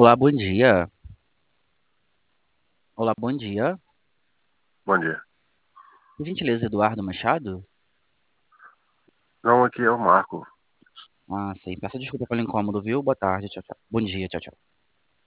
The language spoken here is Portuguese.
Olá, bom dia. Olá, bom dia. Bom dia. Por gentileza, Eduardo Machado? Não, aqui é o Marco. Ah, sim. Peço desculpa pelo incômodo, viu? Boa tarde, tchau, tchau. Bom dia, tchau, tchau.